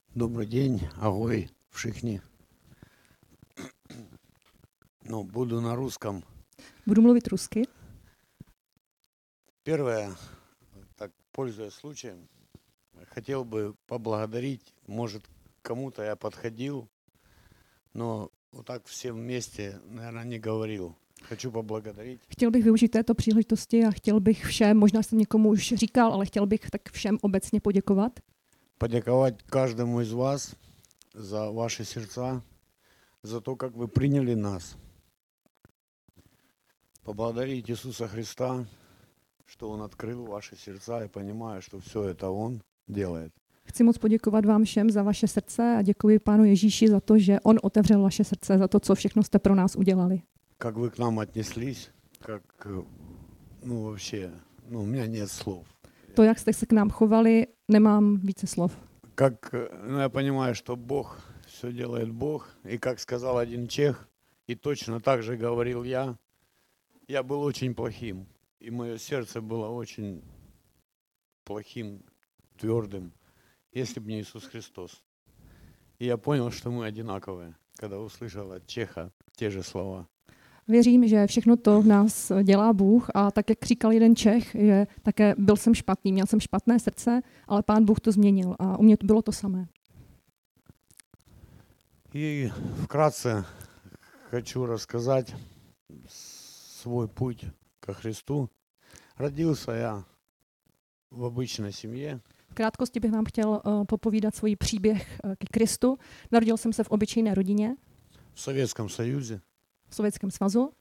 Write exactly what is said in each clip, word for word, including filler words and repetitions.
Добрый день, Агой, Вшихни. Ну, буду на русском. Budu mluvit rusky. Первое, так, пользуясь случаем, хотел бы поблагодарить, может, кому-то я подходил, но вот так всем вместе, наверное, не говорил. Хочу поблагодарить. Chtěl bych využít této příležitosti a chtěl bych všem, možná jsem někomu už říkal, ale chtěl bych tak všem obecně poděkovat. Подяковать каждому из вас за ваши сердца, за то, как вы приняли нас. Поблагодарить Иисуса Христа, что Он открыл ваши сердца, и понимаю, что все это Он делает. Chci moc poděkovat vám všem za vaše srdce a děkuji Pánu Ježíši za to, že On otevřel vaše srdce, za to, co všechno jste pro nás udělali. Как вы к нам отнеслись, как, ну вообще, ну у меня нет слов. To, jak jste se k nám chovali, nemám více slov. Как, ну я понимаю, что Бог, все делает Бог, и как сказал один чех, и точно так же говорил я, я был очень плохим, и мое сердце было очень плохим, твердым, если бы не Иисус Христос. И я понял, что мы одинаковые, когда услышал от чеха те же слова. Věřím, že všechno to v nás dělá Bůh a tak, jak říkal jeden Čech, že také byl jsem špatný, měl jsem špatné srdce, ale Pán Bůh to změnil a u mě to bylo to samé. И вкратце хочу рассказать свой путь ко Христу. Родился я в обычной семье. V krátkosti bych vám chtěl uh, popovídat svůj příběh uh, ke Kristu. Narodil jsem se v obyčejné rodině В Советском Союзе. v Sovětském svazu.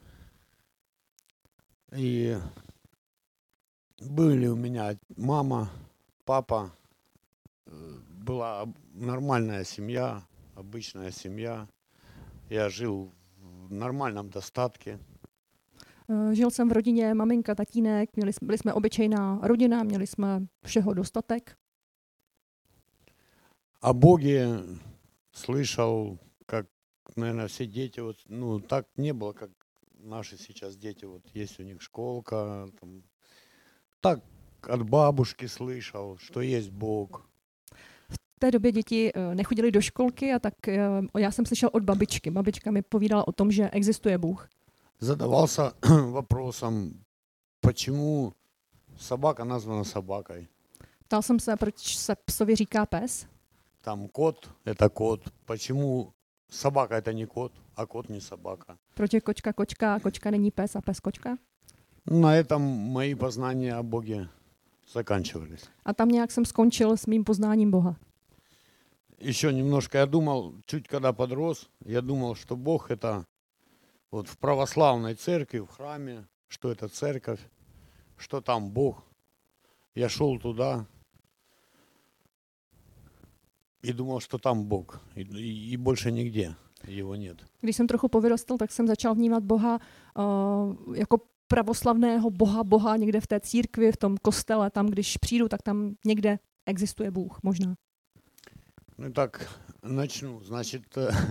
И были у меня мама, папа. Была нормальная семья, обычная семья. Я жил в нормальном достатке. Uh, žil jsem v rodině maminka, tatínek, měli, byli jsme obyčejná rodina, měli jsme všeho dostatek. О Боге слышал, как, наверное, все дети, вот, ну, так не было, как наши сейчас дети, вот есть у них школка, там, так от бабушки слышал, что есть Бог. V té době děti uh, nechodily do školky a tak uh, já jsem slyšel od babičky. Babička mi povídala o tom, že existuje Bůh. Задавался вопросом, почему собака названа собакой. Ptal jsem se, proč se psovi říká pes. Там кот – это кот. Почему собака – это не кот, а кот не собака? Proč je kočka kočka a kočka není pes a pes kočka? На этом мои познания о Боге заканчивались. A tam nějak jsem skončil s mým poznáním Boha. Еще немножко я думал, чуть когда подрос, я думал, что Бог – это вот в православной церкви, в храме, что это церковь, что там Бог. Я шел туда и думал, что там Бог, и, и, и больше нигде его нет. Když jsem trochu povyrostl, tak jsem začal vnímat Boha uh, jako pravoslavného Boha, Boha někde v té církvi, v tom kostele, tam, když přijdu, tak tam někde existuje Bůh, možná. Ну так, начну. Значит,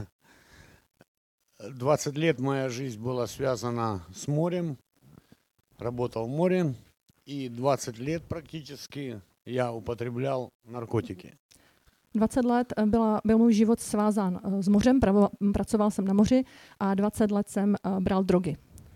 двадцать лет моя жизнь была связана с морем, работал в море, и двадцать лет практически я употреблял наркотики. dvacet let byla, byl můj život svázán uh, s mořem, pravo, pracoval jsem na moři a dvacet let jsem uh, bral drogy.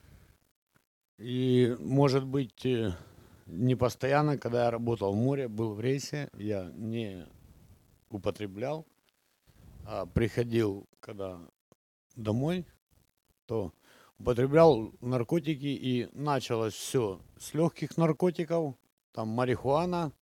И, может быть, не постоянно, когда я работал в море, был в рейсе, я не употреблял, а приходил, когда домой, то употреблял наркотики, и началось все с легких наркотиков, там марихуана,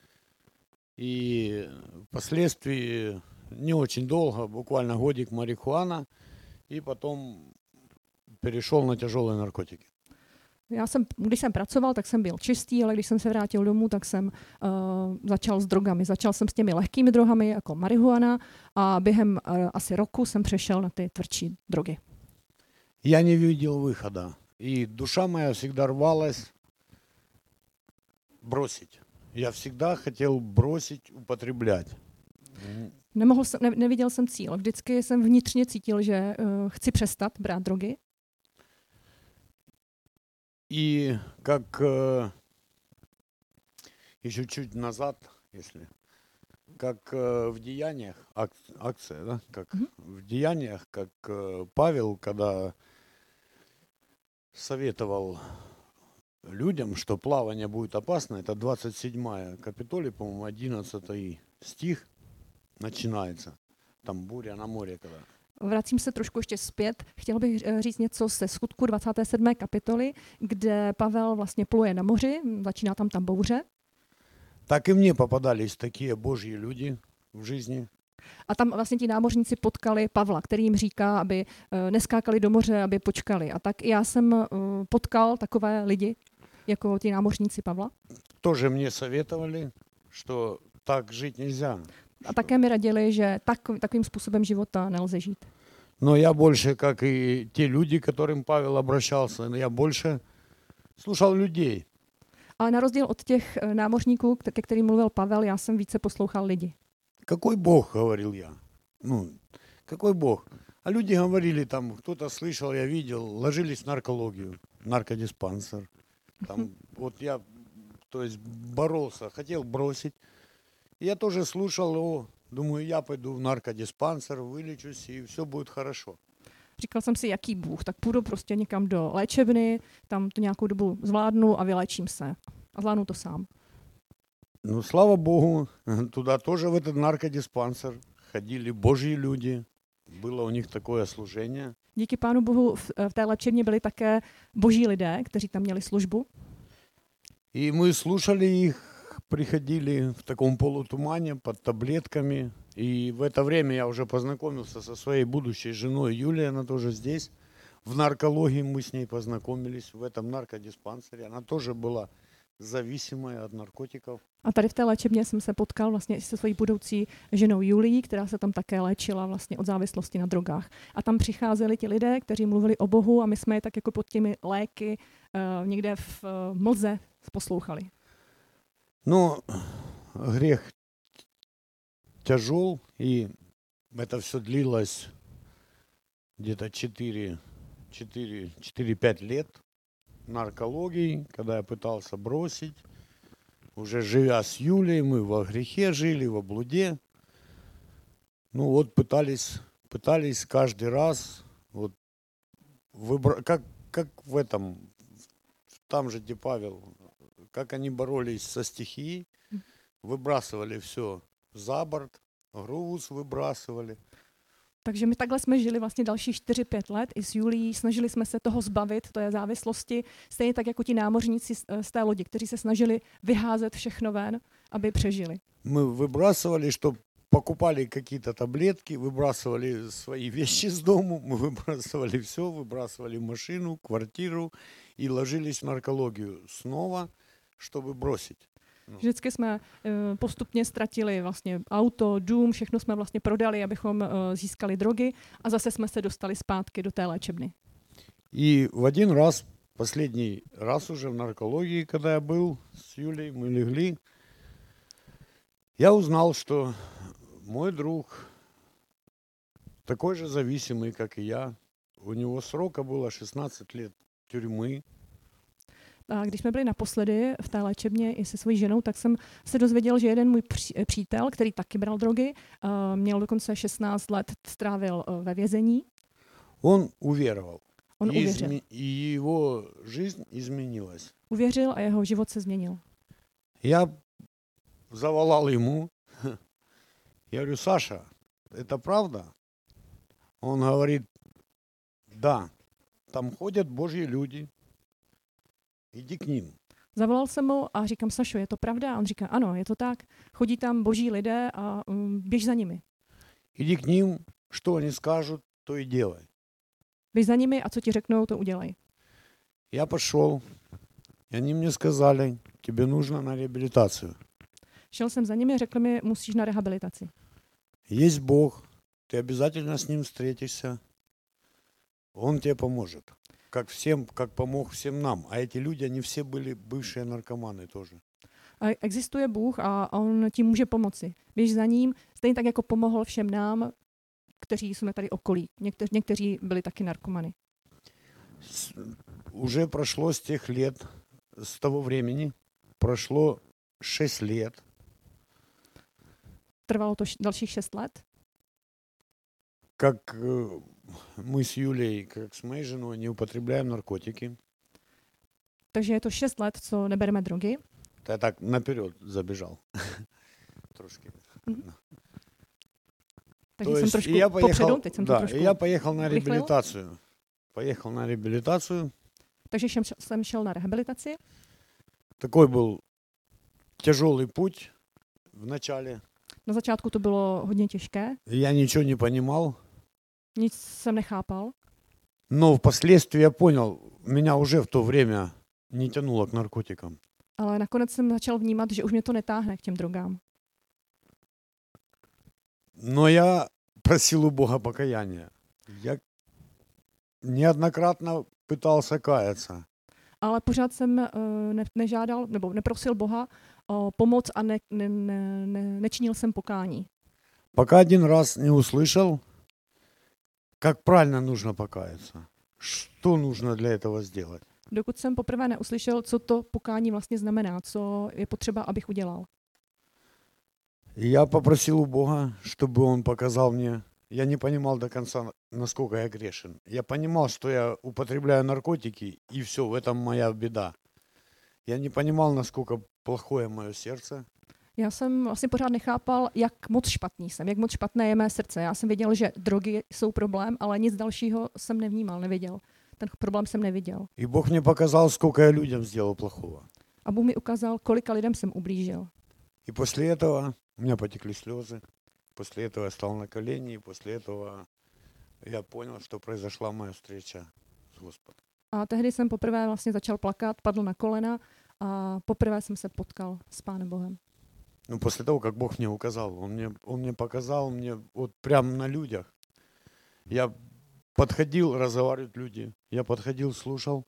и впоследствии не очень долго, буквально годик марихуана, и потом перешел на тяжелые наркотики. Já jsem, když jsem pracoval, tak jsem byl čistý, ale když jsem se vrátil domů, tak jsem uh, začal s drogami. Začal jsem s těmi lehkými drogami, jako marihuana, a během uh, asi roku jsem přešel na ty tvrdší drogy. Я не видел выхода, и душа моя всегда рвалась бросить. Я всегда хотел бросить употреблять. Nemohl jsem, ne, neviděl jsem cíl. Vždycky jsem vnitřně cítil, že uh, chci přestat brát drogy. И как э, еще чуть назад, если как э, в деяниях, ак- акция, да, как Mhm. в деяниях, как э, Павел, когда советовал людям, что плавание будет опасно, это двадцать седьмая Капитолий, по-моему, одиннадцатый стих начинается. Там буря на море, когда. Vracím se trošku ještě zpět. Chtěl bych eh, říct něco se skutku dvacáté sedmé kapitoly, kde Pavel vlastně pluje na moři, začíná tam ta bouře. Так и мне попадались такие божьи люди в жизни. A tam vlastně ti námořníci potkali Pavla, který jim říká, aby uh, neskákali do moře, aby počkali. A tak já jsem uh, potkal takové lidi, jako ti námořníci Pavla. Тоже мне советовали, что так жить нельзя. A také mi radili, že tak, takovým způsobem života nelze žít. Но я больше, как и те люди, к которым Павел обращался, я больше слушал людей. Ale na rozdíl od těch eh, námořníků, k- ke kterým mluvil Pavel, já jsem více poslouchal lidi. Какой Бог, говорил я. Ну, какой Бог? А люди говорили там, кто-то слышал, я видел, ложились в наркологию, наркодиспансер. Там, вот я, то есть, боролся, хотел бросить. Я тоже слушал, о, думаю, я пойду в наркодиспансер, вылечусь, и все будет хорошо. Říkal jsem si, jaký Bůh, tak půjdu prostě někam do léčebny, tam to nějakou dobu zvládnu a vylečím se. A zvládnu to sám. Ну, слава Богу, туда тоже, в этот наркодиспансер, ходили Божьи люди. Было у них такое служение. Díky Pánu Bohu v, v té léčebně byli také boží lidé, kteří tam měli službu. И мы слушали их, приходили в таком полутумане, под таблетками. И в это время я уже познакомился со своей будущей женой Юлией, она тоже здесь. В наркологии мы с ней познакомились, в этом наркодиспансере. Она тоже была зависимая от наркотиков. A tady v té léčebně jsem se potkal vlastně i se svojí budoucí ženou Julií, která se tam také léčila vlastně od závislosti na drogách. A tam přicházeli ti lidé, kteří mluvili o Bohu a my jsme je tak jako pod těmi léky uh, někde v uh, mlze poslouchali. Но грех тяжел, и это все длилось где-то четыре-пять лет наркологии, когда я пытался бросить. Уже живя с Юлей, мы во грехе жили, во блуде. Ну вот пытались, пытались каждый раз, вот выбра... как, как в этом, там же, где Павел, как они боролись со стихией, выбрасывали все за борт, груз выбрасывали. Takže my takhle jsme žili vlastně další čtyři pět let i s Julií, snažili jsme se toho zbavit, to je závislosti, stejně tak jako ti námořníci z, z té lodi, kteří se snažili vyházet všechno ven, aby přežili. Мы выбрасывали, что покупали какие-то таблетки, выбрасывали свои вещи с дому, мы выбрасывали все, выбрасывали машину, квартиру и ложились в наркологию снова, чтобы бросить. Vždycky jsme uh, postupně ztratili vlastně auto, dům, všechno jsme vlastně prodali, abychom uh, získali drogy a zase jsme se dostali zpátky do té léčebny. И в один раз, последний раз уже в наркологии, когда я был с Юлей, мы легли, я узнал, что мой друг такой же зависимый, как и я. У него срока было шестнадцать лет тюрьмы. A když jsme byli naposledy v té léčebně i se svojí ženou, tak jsem se dozvěděl, že jeden můj pří, přítel, který taky bral drogy, uh, měl dokonce šestnáct let, strávil uh, ve vězení. Он уверовал. On И, uvěřil. изме- и его жизнь изменилась. Uvěřil a jeho život se změnil. Я заволал ему. Я говорю, Саша, это правда? Он говорит, да, там ходят Божьи люди. Иди к ним. Zavolal jsem mu a říkám, Sašo, je to pravda? A on říká, ano, je to tak. Chodí tam boží lidé a um, běž za nimi. Иди к ним, что они скажут, то и делай. Běž za nimi a co ti řeknou, to udělej. Я пошел, и они мне сказали, тебе нужно на реабилитацию. Šel jsem za nimi a řekl mi, musíš na rehabilitaci. Есть Бог, ты обязательно с Ним встретишься. Он тебе поможет. Как всем, как помог всем нам. А эти люди, они все были бывшие наркоманы тоже. A existuje Bůh a on ti může pomoci. Běž za ním, stejně tak, jako pomohl všem nám, kteří jsme tady okolí. Někteří, někteří byli taky narkomany. С- Уже прошло с тех лет, с того времени, прошло шесть лет. trvalo to š- dalších šest let. Как э, мы с Юлей, как с моей женой, не употребляем наркотики. Takže je to šest let, co nebereme drogy. То я так наперед забежал. Трошки. Takže То jsem есть trošku и я popředu, поехал, teď jsem to да, trošku... и я поехал на urychlil. реабилитацию. Поехал на реабилитацию. Takže jsem, jsem šel na rehabilitaci. Такой был тяжелый путь в начале. Na začátku to bylo hodně těžké, Я ничего не понимал. nic jsem nechápal, Но впоследствии я понял, меня уже в то время не тянуло к наркотикам. ale nakonec jsem začal vnímat, že už mě to netáhne k těm drogám. Но я просил у Бога покаяния. Я неоднократно пытался каяться. Ale pořád jsem uh, ne, nežádal, nebo neprosil Boha o pomoc a ne, ne, ne, ne, nečinil jsem pokání. Пока один раз не услышал, как правильно нужно покаяться. Что нужно для этого сделать. Dokud jsem poprvé neuslyšel, co to pokání vlastně znamená, co je potřeba, abych udělal. И я попросил у Бога, чтобы Он показал мне. Я не понимал до конца, насколько я грешен. Я понимал, что я употребляю наркотики, и все, в этом моя беда. Я не понимал, насколько плохое мое сердце. Já jsem vlastně pořád nechápal, jak moc špatný jsem, jak moc špatné je mé srdce. Já jsem věděl, že drogy jsou problém, ale nic dalšího jsem nevnímal, neviděl. Ten problém jsem neviděl. И Бог мне показал, сколько я людям сделал плохого. A Bůh mi ukázal, kolika lidem jsem ublížil. И после этого у меня потекли слезы. После этого я стал на колени, и после этого я понял, что произошла моя встреча с Господом. A tehdy jsem poprvé vlastně začal plakat, padl na kolena a poprvé jsem se potkal s Pánem Bohem. Ну, после того, как Бог мне указал, Он мне, он мне показал, мне вот прямо на людях. Я подходил, разговаривают люди, я подходил, слушал.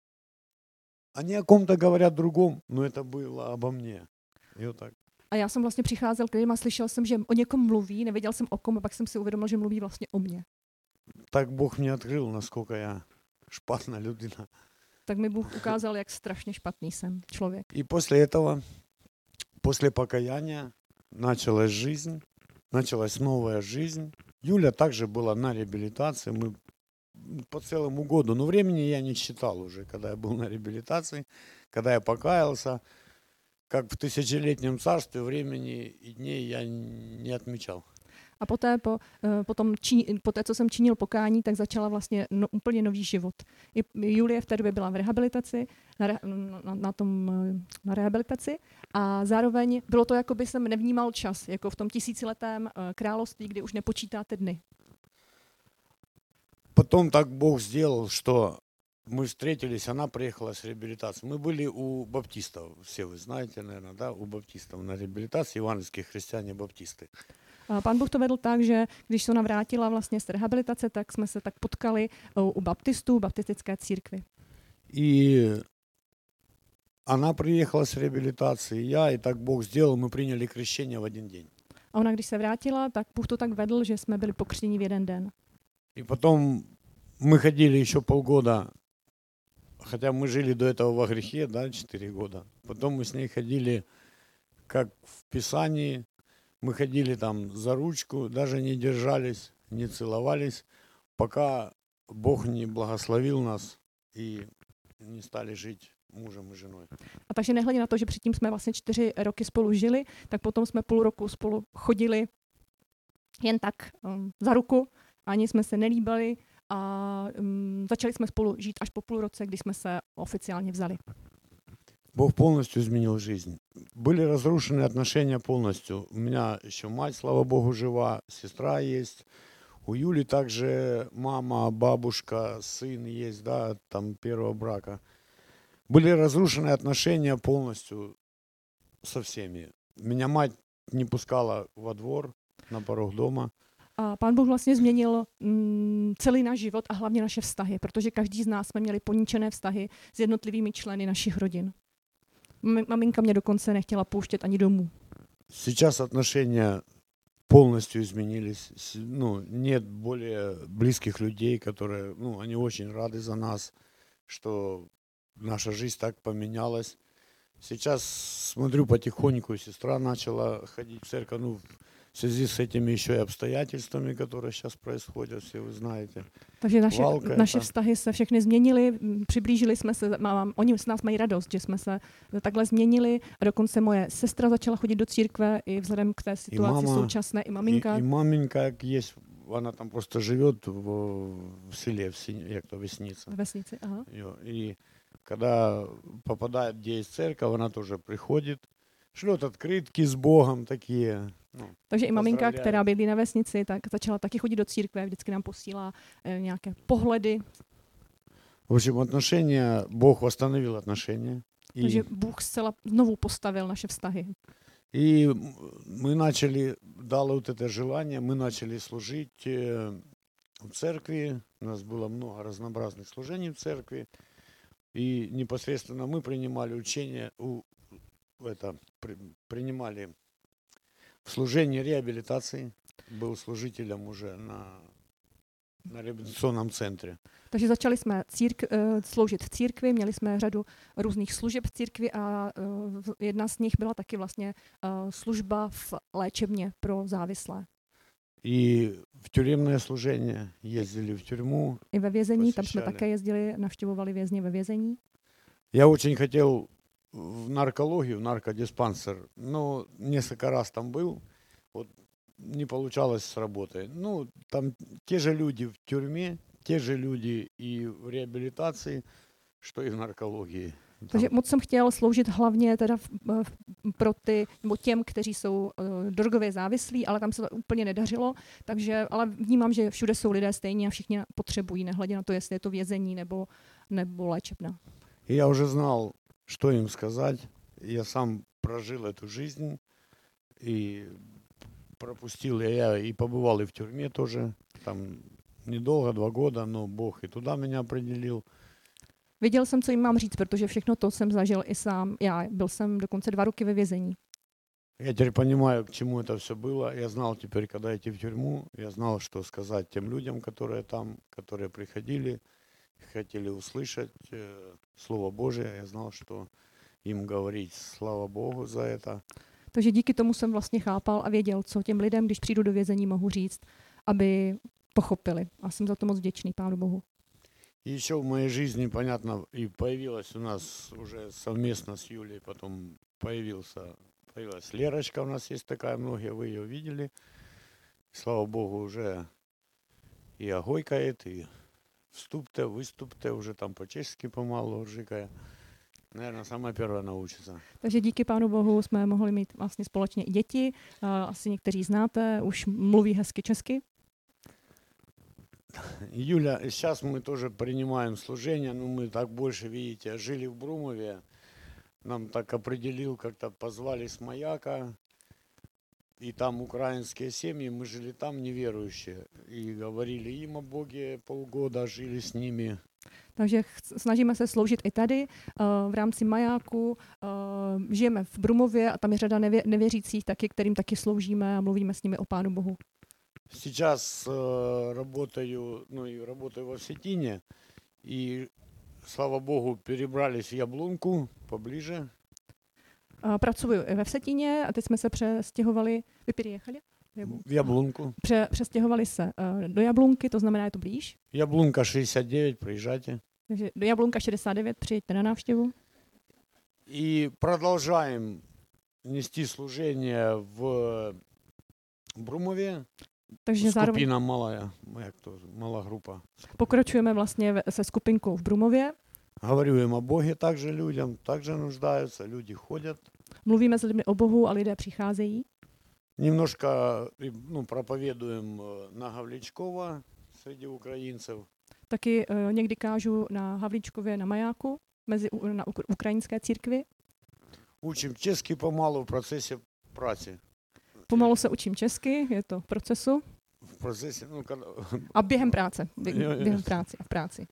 Они о ком-то говорят другом, но это было обо мне. И вот так. A já jsem vlastně přicházel k lidem a slyšel jsem, že o někom mluví, nevěděl jsem o kom, a pak jsem si uvědomil, že mluví vlastně o mně. Так Бог мне открыл, насколько я шпатная людина. Tak mi Bůh ukázal, jak strašně špatný jsem člověk. И после этого, после покаяния, началась жизнь, началась новая жизнь. Юля также была на реабилитации, мы по целому году, но времени я не считал уже, когда я был на реабилитации, когда я покаялся. Как в тысячелетнем царстве времени и дней я не отмечал. A poté, po, potom či, poté, co jsem činil pokání, tak začala vlastně no, úplně nový život. I Julie v té době byla v rehabilitaci, na, re, na, na, tom, na rehabilitaci a zároveň bylo to, jako by jsem nevnímal čas, jako v tom tisíciletém království, kdy už nepočítáte dny. Потом так Бог сделал, что мы встретились, она приехала с реабилитации. Мы были у баптистов, все вы знаете, наверное, да, у баптистов на реабилитации, евангельские христиане-баптисты. A Pán Bůh to vedl tak, že když se ona vrátila vlastně z rehabilitace, tak jsme se tak potkali u, u baptistů, baptistické církvy. И она приехала с реабилитации, я, и так Бог сделал, мы приняли крещение в один день. A ona, když se vrátila, tak Bůh to tak vedl, že jsme byli pokřtěni v jeden den. И потом мы ходили еще полгода, хотя мы жили до этого во грехе, да, четыре года. Потом мы с ней ходили, как в Писании, мы ходили там за ручку, даже не держались, не целовались, пока Бог не благословил нас и не stali žít mužem a ženou. A takže nehledě na to, že předtím jsme vlastně čtyři roky spolu žili, tak potom jsme půl roku spolu chodili jen tak um, za ruku, ani jsme se nelíbali a um, začali jsme spolu žít až po půl roce, kdy jsme se oficiálně vzali. Бог полностью изменил жизнь. Были разрушены отношения полностью. У меня еще мать, слава Богу, жива, сестра есть. У Юли также мама, бабушка, сын есть, да, там первого брака. Были разрушены отношения полностью со всеми. Меня мать не пускала во двор, на порог дома. A Pán Bůh vlastně změnil mm, celý náš život a hlavně naše vztahy, protože každý z nás jsme měli poničené vztahy s jednotlivými členy našich rodin. Maminka mě dokonce nechtěla pouštět ani domů. Сейчас отношения полностью изменились. Ну, нет более близких людей, которые, ну, они очень рады за нас, что наша жизнь так поменялась. Сейчас смотрю потихоньку, сестра начала ходить в церковь, ну, в связи с этими еще и обстоятельствами, которые сейчас происходят, все вы знаете. Takže naše, Válka naše ta. vztahy se všechny změnily, m, přiblížili jsme se, mám, oni s nás mají radost, že jsme se takhle změnili a dokonce moje sestra začala chodit do církve i vzhledem k té situaci mama, současné, i maminka. И, и маменька, как есть, она там просто живет в, в селе, в Сине, як то Весница. Ve vesnici, aha. Её. И когда попадает, где есть церковь, она тоже приходит, шлет открытки с Богом такие. Ну, Takže i maminka, Pozdravляю. která bydlí na vesnici, tak začala taky chodit do církve, vždycky nám posílá eh, nějaké pohledy. в общем, отношения, Бог восстановил отношения. И, Takže Bůh zcela znovu postavil naše vztahy. и мы начали, дало вот это желание, мы начали служить э, в церкви. У нас было много разнообразных служений в церкви. И непосредственно мы принимали учение, у, это, при, принимали в служении реабилитации. Был служителем уже на, на реабилитационном центре. Takže začali jsme círk, uh, sloužit v církvi, měli jsme řadu různých služeb v církvi a uh, jedna z nich byla taky vlastně uh, služba v léčebně pro závislé. И в тюремное служение ездили в тюрьму. I ve vězení, tam jsme Posvěšťali. také jezdili, navštěvovali vězně ve vězení. Я очень хотел в наркологию, в наркодиспансер, но несколько раз там был, вот не получалось с работой. Ну, там те же люди в тюрьме, те же люди и в реабилитации, что и в наркологии. Takže Там moc jsem chtěl sloužit hlavně teda v, v, pro ty, nebo těm, kteří jsou uh, drogově závislí, ale tam se to úplně nedařilo. Takže, ale vnímám, že všude jsou lidé stejně a všichni potřebují, nehledě na to, jestli je to vězení nebo, nebo léčebna. И я уже знал, что им сказать. Я сам прожил эту жизнь и пропустил. Я и побывал и в тюрьме тоже. Там недолго, два года, но Бог и туда меня определил. Věděl jsem, co jim mám říct, protože všechno to jsem zažil i sám. Já byl jsem dokonce dva roky ve vězení. Я теперь понимаю, к чему это все было. Я знал теперь, когда идти в тюрьму, я знал, что сказать тем людям, которые там, которые приходили, хотели услышать э, Слово Божие. Я знал, что им говорить. Слава Богу за это. Takže díky tomu jsem vlastně chápal a věděl, co těm lidem, když přijdu do vězení, mohu říct, aby pochopili. A jsem za to moc vděčný Pánu Bohu. И еще в моей жизни, понятно, и появилась у нас уже совместно с Юлей, потом появился, появилась Лерочка, у нас есть такая, многие вы ее видели. Слава Богу, уже и огойкает, и вступте, выступте, уже там по-чешски помалу жикая. Наверное, самая первая научится. Takže díky Pánu Bohu jsme mohli mít vlastně společně i děti. Asi někteří znáte, už mluví hezky česky. Юля, сейчас мы тоже принимаем служение, но мы так больше, видите, жили в Брумове. Нам так определил, как-то позвали с Маяка. И там украинские семьи, мы жили там неверующие. И говорили им о Боге полгода, жили с ними. Takže ch- snažíme se sloužit i tady uh, v rámci majáku. Uh, žijeme v Brumově a tam je řada nevě- nevěřících taky, kterým taky sloužíme a mluvíme s nimi o Pánu Bohu. Сейчас э, работаю, ну и работаю во Осетине. И, слава Богу, перебрались в Яблунку поближе. Uh, pracuji ve Vsetíně a teď jsme se přestěhovali, vy přijechali? В Яблунку. Pře- přestěhovali se uh, do Jablunky, to znamená, je to blíž. Яблунка шестьдесят девять, приезжайте. Takže do Jablunka šedesát devět přijeďte na návštěvu. И продолжаем нести служение в Брумове. Takže zároveň Skupina malая, jak to, malá група. pokračujeme vlastně ve- se skupinkou v Brumově. Говорю им о Боге также людям, также нуждаются, люди ходят. Mluvíme s lidmi o Bohu a lidé přicházejí. Немножко ну, проповедуем э, на Гавличкова среди украинцев. Taky uh, někdy kážu na Havlíčkově na majáku, mezi, u- na uk- ukrajinské církvi. Учим чешский помалу в процессе праці. Pomalu se učím česky, je to v procesu. В процессе, ну, когда... A během práce. Bě- Jo, jo. Během práce a v práci.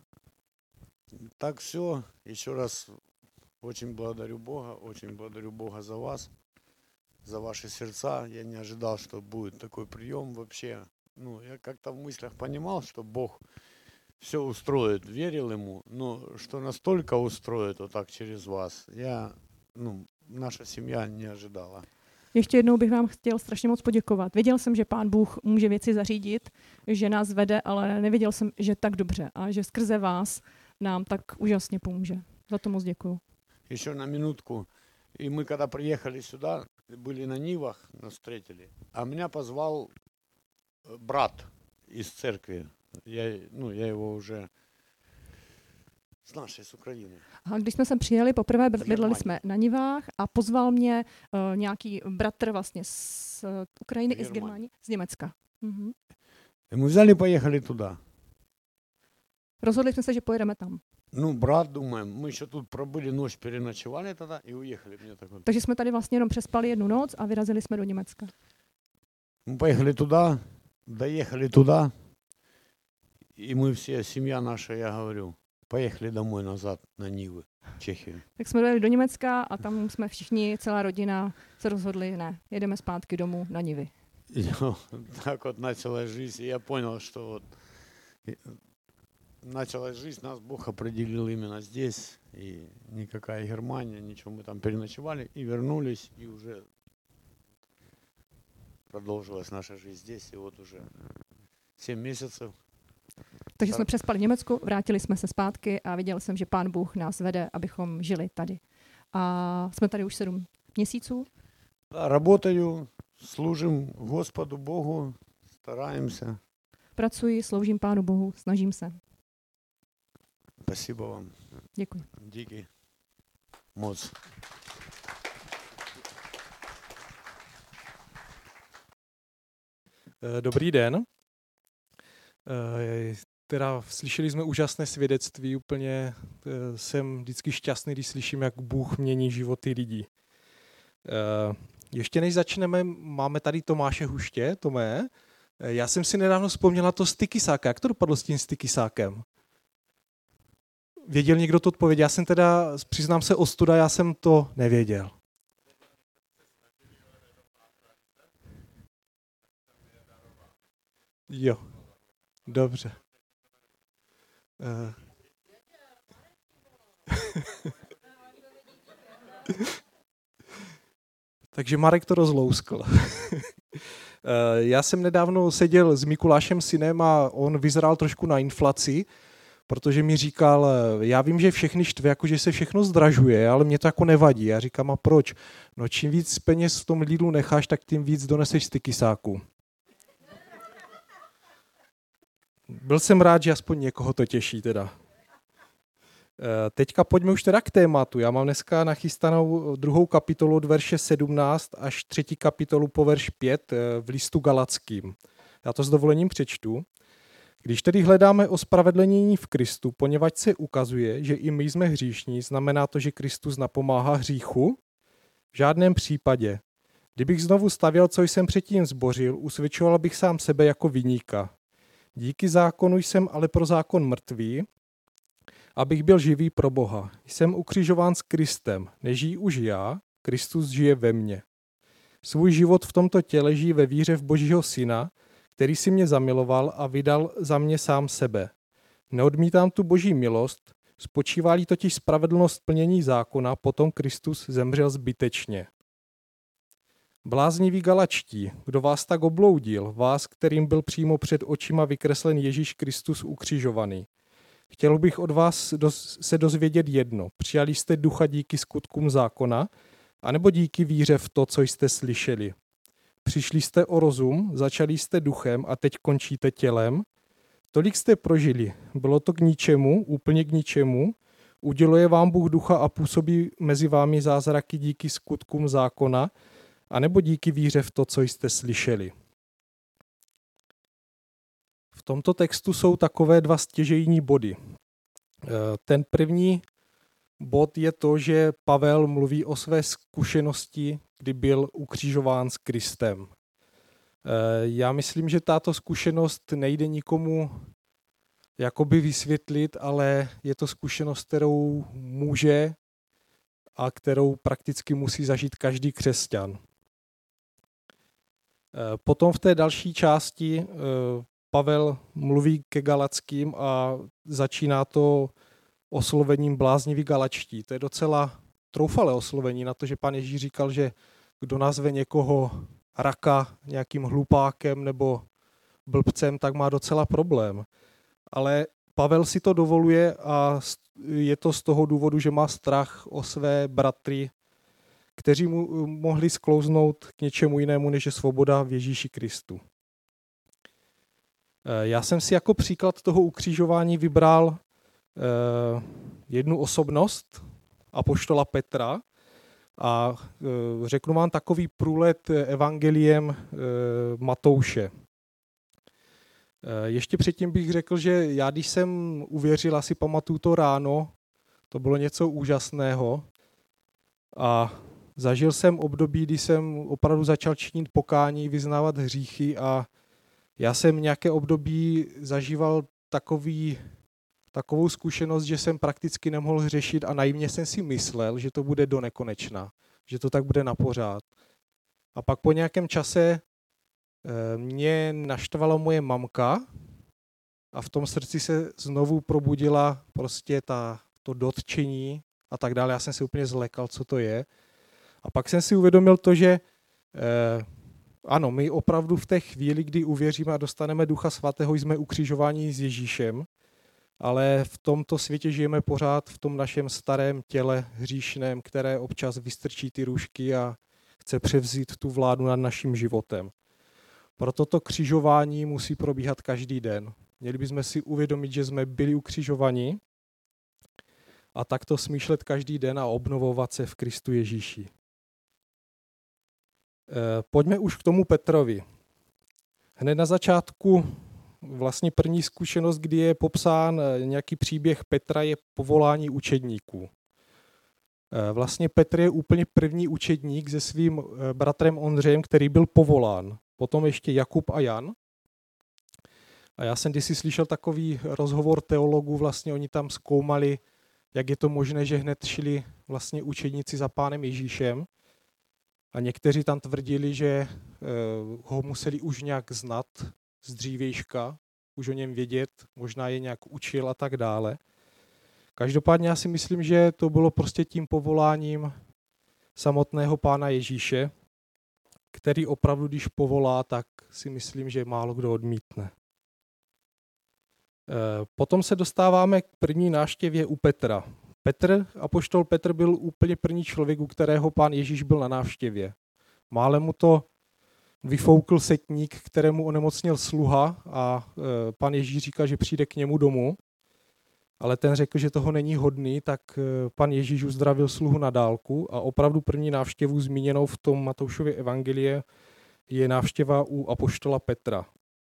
Так все. Еще раз очень благодарю Бога, очень благодарю Бога за вас, за ваши сердца. Я не ожидал, что будет такой прием вообще. Ну, я как-то в мыслях понимал, что Бог все устроит, верил Ему, но что настолько устроит вот так через вас, я, ну, наша семья не ожидала. Ještě jednou bych vám chtěl strašně moc poděkovat. Věděl jsem, že Pán Bůh může věci zařídit, že nás vede, ale nevěděl jsem, že tak dobře a že skrze vás nám tak úžasně pomůže. Za to moc děkuju. Еще на минутку. И мы, когда приехали сюда, были на Нивах, нас встретили, а меня позвал брат из церкви. Я, ну, я его уже z naší, z Ukrajiny. A když jsme sem přijeli, poprvé bydleli jsme na Nivách a pozval mě uh, nějaký bratr vlastně z uh, Ukrajiny i z Germánie, z Německa. Mhm. Мы взяли, поехали туда. Rozhodli jsme se, že pojedeme tam. Ну, брат, думаем, мы еще тут пробыли ночь, переночевали тогда и уехали. Мне так вот. Takže jsme tady vlastně jenom přespali jednu noc a vyrazili jsme do Německa. Мы поехали туда, доехали туда, и мы все, семья наша, я говорю, поехали домой назад на Нивы, в Чехию. Tak jsme dojeli do Německa a tam jsme všichni, celá rodina, se rozhodli, ne, jedeme zpátky domů na Nivy. И, так вот началась жизнь, и я понял, что вот началась жизнь, нас Бог определил именно здесь, и никакая Германия, ничего, мы там переночевали и вернулись, и уже продолжилась наша жизнь здесь, и вот уже семь месяцев. Takže jsme přespali v Německu, vrátili jsme se zpátky a viděl jsem, že Pán Bůh nás vede, abychom žili tady. A jsme tady už sedm měsíců. Да, работаю, служим Господу Богу, стараемся. Pracuji, sloužím Pánu Bohu, snažím se. Спасибо вам. Děkuji. Díky moc. Dobrý den. Teda slyšeli jsme úžasné svědectví, úplně jsem vždycky šťastný, když slyším, jak Bůh mění životy lidí. Ještě než začneme, máme tady Tomáše Huště. Tomé, já jsem si nedávno vzpomněla to stykisáka. Jak to dopadlo s tím stykisákem? Věděl někdo to odpověď? Já jsem teda, přiznám se ostuda, já jsem to nevěděl. Jo, dobře. Uh. Takže Marek to rozlouskl. Já jsem nedávno seděl s Mikulášem synem a on vyzeral trošku na inflaci, protože mi říkal, já vím, že všechny štve, jako že se všechno zdražuje, ale mě to jako nevadí. Já říkám, a proč? No čím víc peněz v tom Lidlu necháš, tak tím víc doneseš stykisáku. Byl jsem rád, že aspoň někoho to těší teda. Teďka pojďme už teda k tématu. Já mám dneska nachystanou druhou kapitolu od verše sedmnáct až třetí kapitolu po verš pět v listu Galackým. Já to s dovolením přečtu. Když tedy hledáme ospravedlnění v Kristu, poněvadž se ukazuje, že i my jsme hříšní, znamená to, že Kristus napomáhá hříchu? V žádném případě. Kdybych znovu stavěl, co jsem předtím zbořil, usvědčoval bych sám sebe jako viníka. Díky zákonu jsem ale pro zákon mrtvý, abych byl živý pro Boha. Jsem ukřižován s Kristem. Nežijí už já, Kristus žije ve mně. Svůj život v tomto těle žijí ve víře v Božího Syna, který si mě zamiloval a vydal za mě sám sebe. Neodmítám tu Boží milost, spočívá-li totiž spravedlnost plnění zákona, potom Kristus zemřel zbytečně. Blázniví Galačtí, kdo vás tak obloudil, vás, kterým byl přímo před očima vykreslen Ježíš Kristus ukřižovaný. Chtěl bych od vás se dozvědět jedno. Přijali jste ducha díky skutkům zákona, anebo díky víře v to, co jste slyšeli? Přišli jste o rozum, začali jste duchem a teď končíte tělem? Tolik jste prožili. Bylo to k ničemu, úplně k ničemu. Uděluje vám Bůh ducha a působí mezi vámi zázraky díky skutkům zákona, anebo díky víře v to, co jste slyšeli? V tomto textu jsou takové dva stěžejní body. Ten první bod je to, že Pavel mluví o své zkušenosti, kdy byl ukřižován s Kristem. Já myslím, že tato zkušenost nejde nikomu jakoby vysvětlit, ale je to zkušenost, kterou může a kterou prakticky musí zažít každý křesťan. Potom v té další části Pavel mluví ke Galackým a začíná to oslovením blázniví Galačtí. To je docela troufalé oslovení na to, že pan Ježíš říkal, že kdo nazve někoho raka nějakým hlupákem nebo blbcem, tak má docela problém. Ale Pavel si to dovoluje a je to z toho důvodu, že má strach o své bratry, kteří mu mohli sklouznout k něčemu jinému, než je svoboda v Ježíši Kristu. Já jsem si jako příklad toho ukřižování vybral jednu osobnost, apoštola Petra, a řeknu vám takový průlet evangeliem Matouše. Ještě předtím bych řekl, že já, když jsem uvěřil, asi pamatuju to ráno, to bylo něco úžasného a zažil jsem období, kdy jsem opravdu začal činit pokání, vyznávat hříchy a já jsem nějaké období zažíval takový, takovou zkušenost, že jsem prakticky nemohl hřešit a naivně jsem si myslel, že to bude do nekonečna, že to tak bude na pořád. A pak po nějakém čase mě naštvala moje mamka a v tom srdci se znovu probudila prostě ta, to dotčení a tak dále. Já jsem si úplně zlekal, co to je. A pak jsem si uvědomil to, že eh, ano, my opravdu v té chvíli, kdy uvěříme a dostaneme Ducha Svatého, jsme ukřižováni s Ježíšem, ale v tomto světě žijeme pořád v tom našem starém těle hříšném, které občas vystrčí ty růžky a chce převzít tu vládu nad naším životem. Proto to křižování musí probíhat každý den. Měli bychom si uvědomit, že jsme byli ukřižovaní a takto smýšlet každý den a obnovovat se v Kristu Ježíši. Pojďme už k tomu Petrovi. Hned na začátku vlastně první zkušenost, kdy je popsán nějaký příběh Petra, je povolání učedníků. Vlastně Petr je úplně první učedník se svým bratrem Ondřejem, který byl povolán. Potom ještě Jakub a Jan. A já jsem kdysi slyšel takový rozhovor teologů, vlastně oni tam zkoumali, jak je to možné, že hned šli vlastně učedníci za Pánem Ježíšem. A někteří tam tvrdili, že ho museli už nějak znat z dřívějška, už o něm vědět, možná je nějak učil a tak dále. Každopádně já si myslím, že to bylo prostě tím povoláním samotného Pána Ježíše, který opravdu, když povolá, tak si myslím, že málo kdo odmítne. Potom se dostáváme k první návštěvě u Petra. Petr, apoštol Petr byl úplně první člověk, u kterého Pán Ježíš byl na návštěvě. Málem mu to vyfoukl setník, kterému onemocněl sluha a Pán Ježíš říká, že přijde k němu domů, ale ten řekl, že toho není hodný, tak Pán Ježíš uzdravil sluhu na dálku a opravdu první návštěvu zmíněnou v tom Matoušově evangelie je návštěva u apoštola Petra.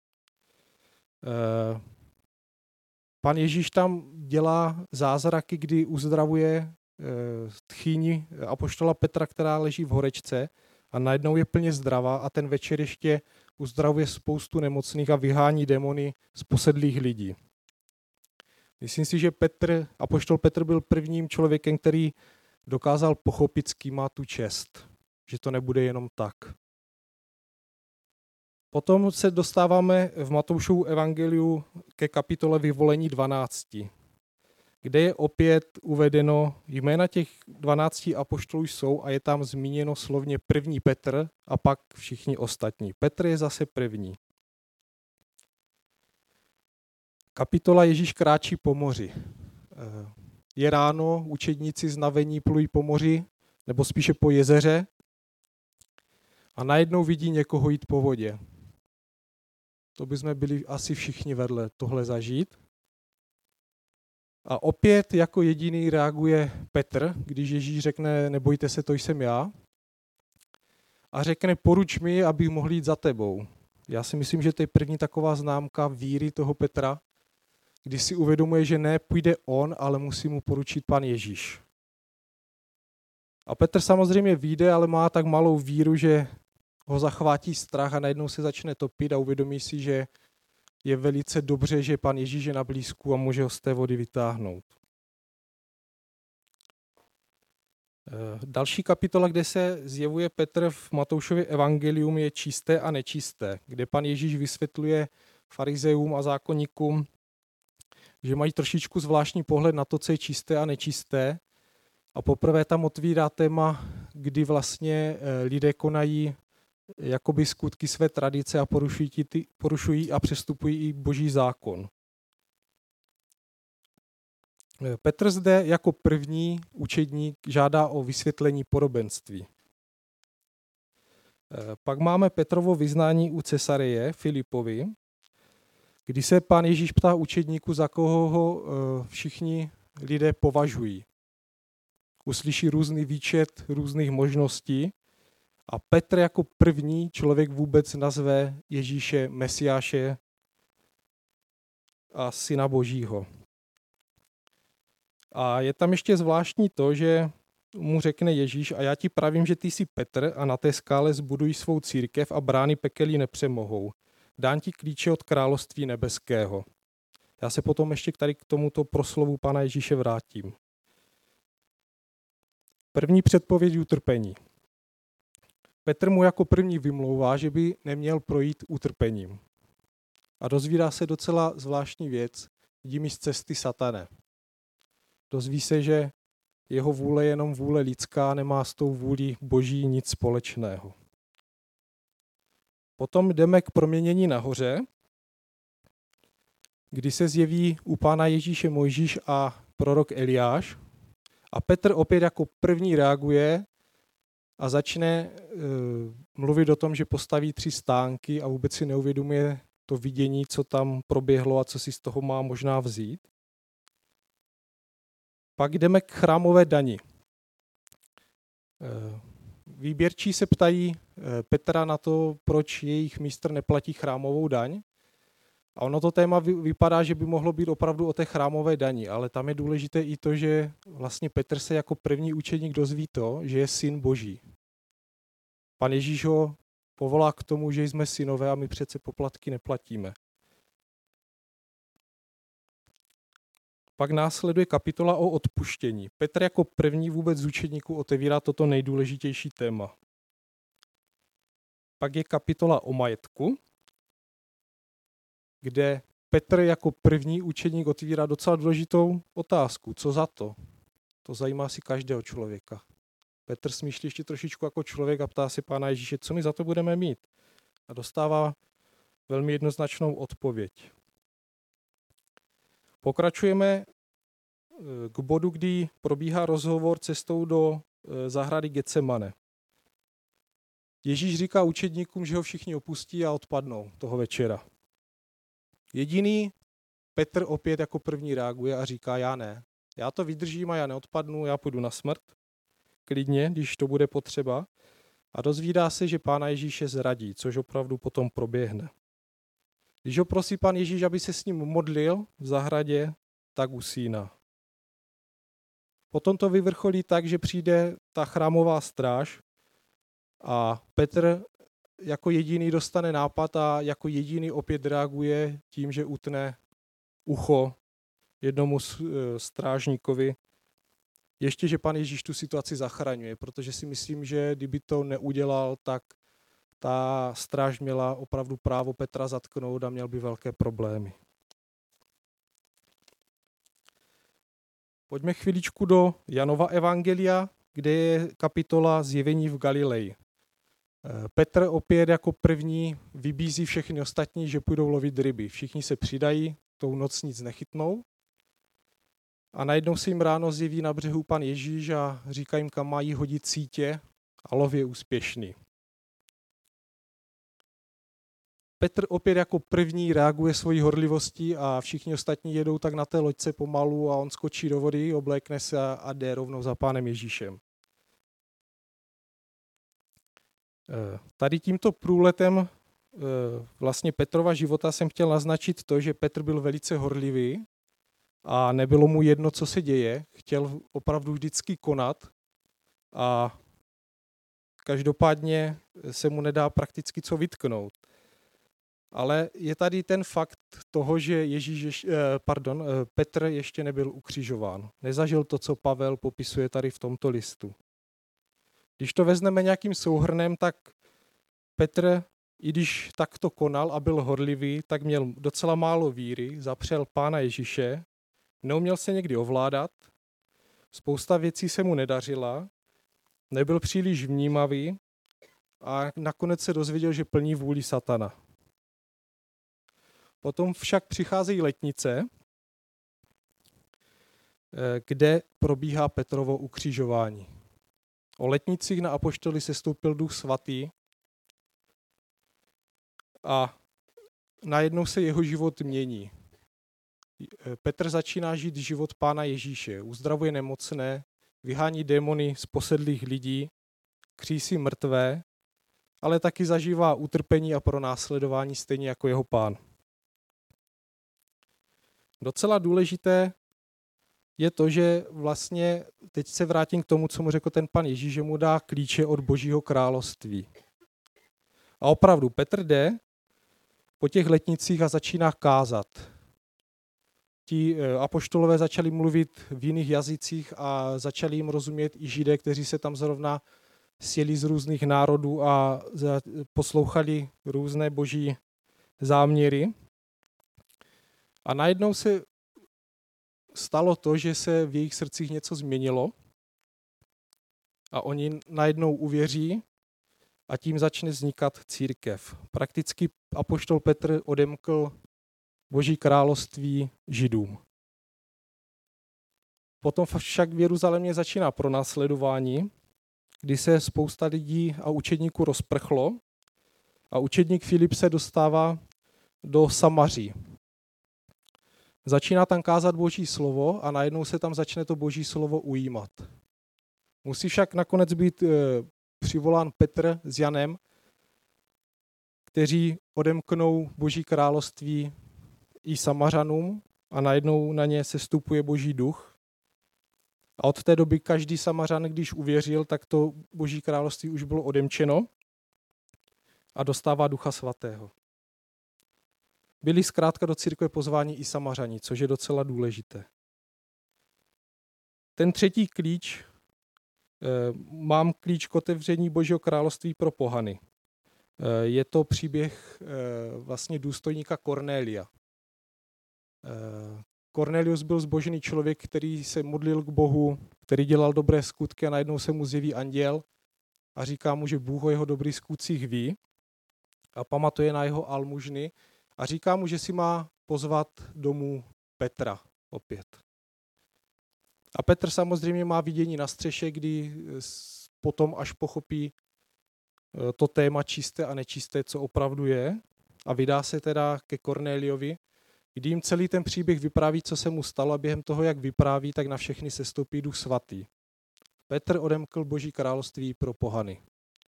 Pan Ježíš tam dělá zázraky, kdy uzdravuje tchýni apoštola Petra, která leží v horečce a najednou je plně zdravá a ten večer ještě uzdravuje spoustu nemocných a vyhání démony z posedlých lidí. Myslím si, že Petr, apoštol Petr byl prvním člověkem, který dokázal pochopit, s kým má tu čest, že to nebude jenom tak. Potom se dostáváme v Matoušovu evangeliu ke kapitole Vyvolení dvanácti, kde je opět uvedeno, jména těch dvanácti apoštolů jsou a je tam zmíněno slovně první Petr a pak všichni ostatní. Petr je zase první. Kapitola Ježíš kráčí po moři. Je ráno, učedníci znavení plují po moři, nebo spíše po jezeře a najednou vidí někoho jít po vodě. To bychom byli asi všichni vedle tohle zažít. A opět jako jediný reaguje Petr, když Ježíš řekne, nebojte se, to jsem já. A řekne, poruč mi, abych mohl jít za tebou. Já si myslím, že to je první taková známka víry toho Petra, kdy si uvědomuje, že ne půjde on, ale musí mu poručit Pan Ježíš. A Petr samozřejmě vyjde, ale má tak malou víru, že ho zachvátí strach a najednou se začne topit a uvědomí si, že je velice dobře, že Pan Ježíš je na blízku a může ho z té vody vytáhnout. Další kapitola, kde se zjevuje Petr v Matoušově evangelium, je čisté a nečisté, kde Pan Ježíš vysvětluje farizeům a zákonníkům, že mají trošičku zvláštní pohled na to, co je čisté a nečisté. A poprvé tam otvírá téma kdy vlastně lidé konají jakoby skutky své tradice a porušují, ty, porušují a přestupují i boží zákon. Petr zde jako první učedník žádá o vysvětlení podobenství. Pak máme Petrovo vyznání u Cesareje Filipovi, kdy se pán Ježíš ptá učedníku, za koho ho všichni lidé považují. Uslyší různý výčet různých možností a Petr jako první člověk vůbec nazve Ježíše Mesiáše a syna Božího. A je tam ještě zvláštní to, že mu řekne Ježíš, a já ti pravím, že ty jsi Petr a na té skále zbuduj svou církev a brány pekelí nepřemohou. Dám ti klíče od království nebeského. Já se potom ještě tady k tomuto proslovu Pána Ježíše vrátím. První předpověď utrpení. Petr mu jako první vymlouvá, že by neměl projít utrpením. A dozvídá se docela zvláštní věc. Jdi mi z cesty, satane. Dozví se, že jeho vůle je jenom vůle lidská, nemá s tou vůlí boží nic společného. Potom jdeme k proměnění nahoře, kdy se zjeví u Pána Ježíše Mojžíš a prorok Eliáš. A Petr opět jako první reaguje a začne e, mluvit o tom, že postaví tři stánky a vůbec si neuvědomuje to vidění, co tam proběhlo a co si z toho má možná vzít. Pak jdeme k chrámové dani. Výběrčí se ptají Petra na to, proč jejich mistr neplatí chrámovou daň. A ono to téma vypadá, že by mohlo být opravdu o té chrámové dani, ale tam je důležité i to, že vlastně Petr se jako první učeník dozví to, že je syn Boží. Pan Ježíš ho povolá k tomu, že jsme synové a my přece poplatky neplatíme. Pak následuje kapitola o odpuštění. Petr jako první vůbec z učedníků otevírá toto nejdůležitější téma. Pak je kapitola o majetku, kde Petr jako první učedník otvírá docela důležitou otázku. Co za to? To zajímá si každého člověka. Petr smýšlí ještě trošičku jako člověk a ptá se Pána Ježíše, co my za to budeme mít? A dostává velmi jednoznačnou odpověď. Pokračujeme k bodu, kdy probíhá rozhovor cestou do zahrady Getsemane. Ježíš říká učedníkům, že ho všichni opustí a odpadnou toho večera. Jediný Petr opět jako první reaguje a říká, já ne. Já to vydržím a já neodpadnu, já půjdu na smrt. Klidně, když to bude potřeba. A dozvídá se, že Pána Ježíše zradí, což opravdu potom proběhne. Když ho prosí Pán Ježíš, aby se s ním modlil v zahradě, tak usíná. Potom to vyvrcholí tak, že přijde ta chrámová stráž a Petr jako jediný dostane nápad a jako jediný opět reaguje tím, že utne ucho jednomu strážníkovi. Ještě, že Pán Ježíš tu situaci zachraňuje, protože si myslím, že kdyby to neudělal, tak ta stráž měla opravdu právo Petra zatknout a měl by velké problémy. Pojďme chviličku do Janova evangelia, kde je kapitola Zjevení v Galileji. Petr opět jako první vybízí všechny ostatní, že půjdou lovit ryby. Všichni se přidají, tou noc nic nechytnou. A najednou se jim ráno zjeví na břehu Pan Ježíš a říká jim, kam mají hodit sítě a lov je úspěšný. Petr opět jako první reaguje svojí horlivostí a všichni ostatní jedou tak na té loďce pomalu a on skočí do vody, oblékne se a jde rovnou za Pánem Ježíšem. Tady tímto průletem vlastně Petrova života jsem chtěl naznačit to, že Petr byl velice horlivý a nebylo mu jedno, co se děje. Chtěl opravdu vždycky konat a každopádně se mu nedá prakticky co vytknout. Ale je tady ten fakt toho, že Ježíš, pardon, Petr ještě nebyl ukřižován. Nezažil to, co Pavel popisuje tady v tomto listu. Když to vezmeme nějakým souhrnem, tak Petr, i když takto konal a byl horlivý, tak měl docela málo víry, zapřel Pána Ježíše, neuměl se někdy ovládat, spousta věcí se mu nedařila nebyl příliš vnímavý a nakonec se dozvěděl, že plní vůli satana. Potom však přicházejí letnice, kde probíhá Petrovo ukřižování. O letnicích na apoštoly sestoupil Duch svatý a najednou se jeho život mění. Petr začíná žít život Pána Ježíše, uzdravuje nemocné, vyhání démony z posedlých lidí, křísí mrtvé, ale taky zažívá utrpení a pronásledování stejně jako jeho Pán. Docela důležité je to, že vlastně, teď se vrátím k tomu, co mu řekl ten Pan Ježíš, že mu dá klíče od Božího království. A opravdu, Petr jde po těch letnicích a začíná kázat. Ti apoštolové začali mluvit v jiných jazycích a začali jim rozumět i Židé, kteří se tam zrovna sjeli z různých národů a poslouchali různé boží záměry. A najednou se stalo to, že se v jejich srdcích něco změnilo a oni najednou uvěří a tím začne vznikat církev. Prakticky apoštol Petr odemkl Boží království Židům. Potom však v Jeruzalémě začíná pronásledování, kdy se spousta lidí a učedníků rozprchlo a učedník Filip se dostává do Samaří. Začíná tam kázat Boží slovo a najednou se tam začne to Boží slovo ujímat. Musí však nakonec být přivolán Petr s Janem, kteří odemknou Boží království i Samařanům a najednou na ně sestupuje Boží duch. A od té doby každý Samařan, když uvěřil, tak to Boží království už bylo odemčeno a dostává Ducha svatého. Byli zkrátka do církve pozváni i Samařani, což je docela důležité. Ten třetí klíč, mám klíč k otevření Božího království pro pohany. Je to příběh vlastně důstojníka Kornélia. Kornelius byl zbožný člověk, který se modlil k Bohu, který dělal dobré skutky a najednou se mu zjeví anděl a říká mu, že Bůh o jeho dobrých skutcích ví a pamatuje na jeho almužny a říká mu, že si má pozvat domů Petra opět. A Petr samozřejmě má vidění na střeše, kdy potom až pochopí to téma čisté a nečisté, co opravdu je, a vydá se teda ke Kornéliovi, kdy jim celý ten příběh vypráví, co se mu stalo, a během toho, jak vypráví, tak na všechny sestoupí Duch svatý. Petr odemkl Boží království pro pohany.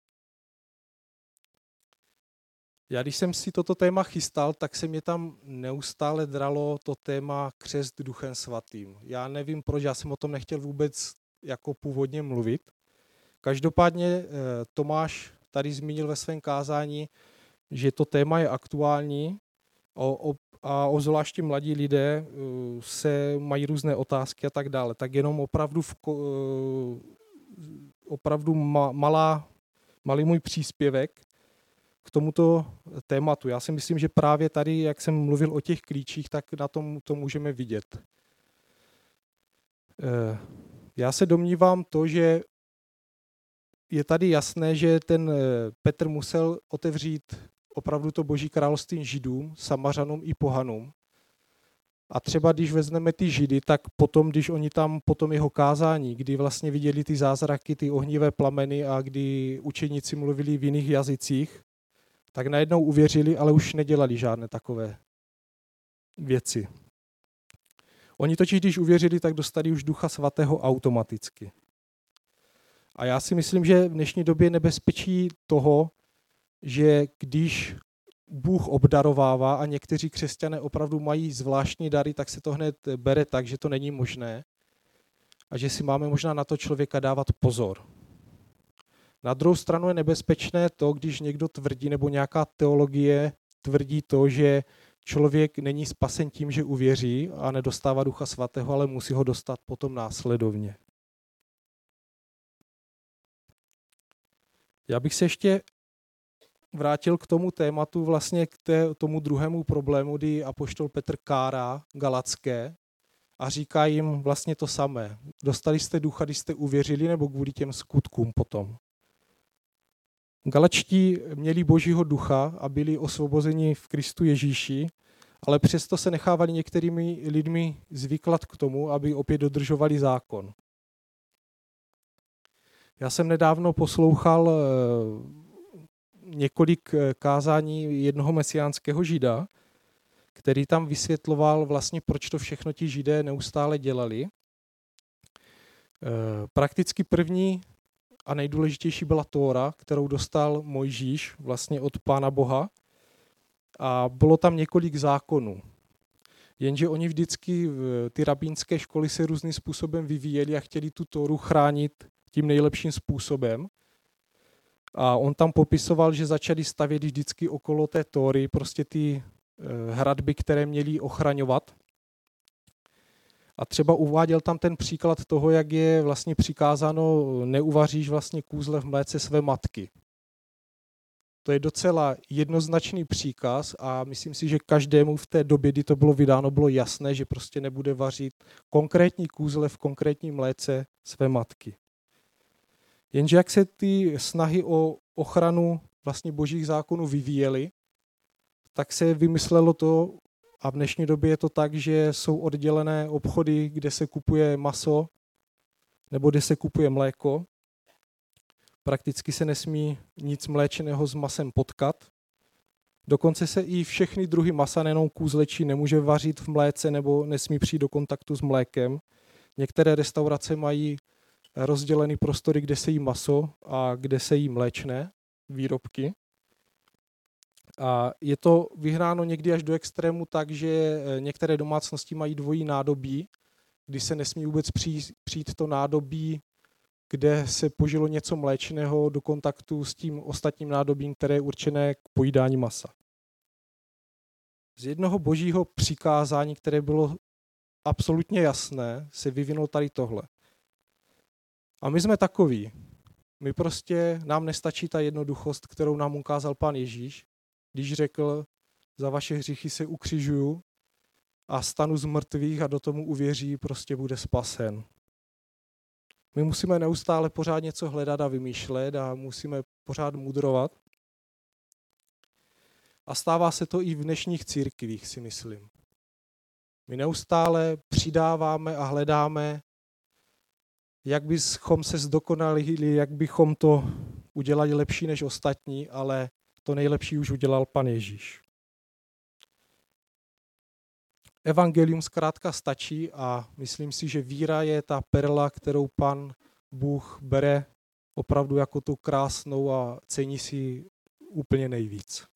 Já když jsem si toto téma chystal, tak se mě tam neustále dralo to téma křest Duchem svatým. Já nevím proč, já jsem o tom nechtěl vůbec jako původně mluvit. Každopádně Tomáš tady zmínil ve svém kázání, že to téma je aktuální a obzvláště mladí lidé se mají různé otázky a tak dále. Tak jenom opravdu, v, opravdu malá, malý můj příspěvek k tomuto tématu. Já si myslím, že právě tady, jak jsem mluvil o těch klíčích, tak na tom to můžeme vidět. Já se domnívám to, že je tady jasné, že ten Petr musel otevřít opravdu to Boží království Židům, Samařanům i pohanům. A třeba když vezmeme ty Židy, tak potom, když oni tam potom jeho kázání, kdy vlastně viděli ty zázraky, ty ohnivé plameny a kdy učeníci mluvili v jiných jazycích, tak najednou uvěřili, ale už nedělali žádné takové věci. Oni totiž, když uvěřili, tak dostali už Ducha svatého automaticky. A já si myslím, že v dnešní době je nebezpečí toho, že když Bůh obdarovává a někteří křesťané opravdu mají zvláštní dary, tak se to hned bere tak, že to není možné a že si máme možná na to člověka dávat pozor. Na druhou stranu je nebezpečné to, když někdo tvrdí, nebo nějaká teologie tvrdí to, že člověk není spasen tím, že uvěří a nedostává Ducha svatého, ale musí ho dostat potom následovně. Já bych se ještě vrátil k tomu tématu, vlastně k té, tomu druhému problému, kdy apoštol Petr kárá Galacké a říká jim vlastně to samé. Dostali jste ducha, když jste uvěřili, nebo kvůli těm skutkům potom? Galačtí měli Božího ducha a byli osvobozeni v Kristu Ježíši, ale přesto se nechávali některými lidmi zvyklat k tomu, aby opět dodržovali zákon. Já jsem nedávno poslouchal několik kázání jednoho mesiánského žida, který tam vysvětloval vlastně, proč to všechno ti židé neustále dělali. Prakticky první a nejdůležitější byla Tóra, kterou dostal Mojžíš vlastně od Pána Boha. A bylo tam několik zákonů. Jenže oni vždycky, ty rabínské školy se různým způsobem vyvíjeli a chtěli tu Tóru chránit tím nejlepším způsobem. A on tam popisoval, že začali stavět vždycky okolo té Tóry prostě ty hradby, které měli ochraňovat. A třeba uváděl tam ten příklad toho, jak je vlastně přikázáno, neuvaříš vlastně kůzle v mléce své matky. To je docela jednoznačný příkaz a myslím si, že každému v té době, kdy to bylo vydáno, bylo jasné, že prostě nebude vařit konkrétní kůzle v konkrétním mléce své matky. Jenže jak se ty snahy o ochranu vlastně božích zákonů vyvíjely, tak se vymyslelo to, a v dnešní době je to tak, že jsou oddělené obchody, kde se kupuje maso nebo kde se kupuje mléko. Prakticky se nesmí nic mléčeného s masem potkat. Dokonce se i všechny druhy masa, nejenom kůzlečí, nemůže vařit v mléce nebo nesmí přijít do kontaktu s mlékem. Některé restaurace mají rozdělený prostory, kde se jí maso a kde se jí mléčné výrobky. A je to vyhráno někdy až do extrému tak, že některé domácnosti mají dvojí nádobí, kdy se nesmí vůbec přijít, přijít to nádobí, kde se požilo něco mléčného, do kontaktu s tím ostatním nádobím, které je určené k pojídání masa. Z jednoho božího přikázání, které bylo absolutně jasné, se vyvinulo tady tohle. A my jsme takoví. My prostě, nám nestačí ta jednoduchost, kterou nám ukázal Pán Ježíš, když řekl, za vaše hříchy se ukřižuju a stanu z mrtvých a do tomu uvěří, prostě bude spasen. My musíme neustále pořád něco hledat a vymýšlet a musíme pořád mudrovat. A stává se to i v dnešních církvích, si myslím. My neustále přidáváme a hledáme, jak bychom se zdokonalili, jak bychom to udělali lepší než ostatní, ale to nejlepší už udělal Pan Ježíš. Evangelium zkrátka stačí a myslím si, že víra je ta perla, kterou Pan Bůh bere opravdu jako tu krásnou a cení si úplně nejvíc.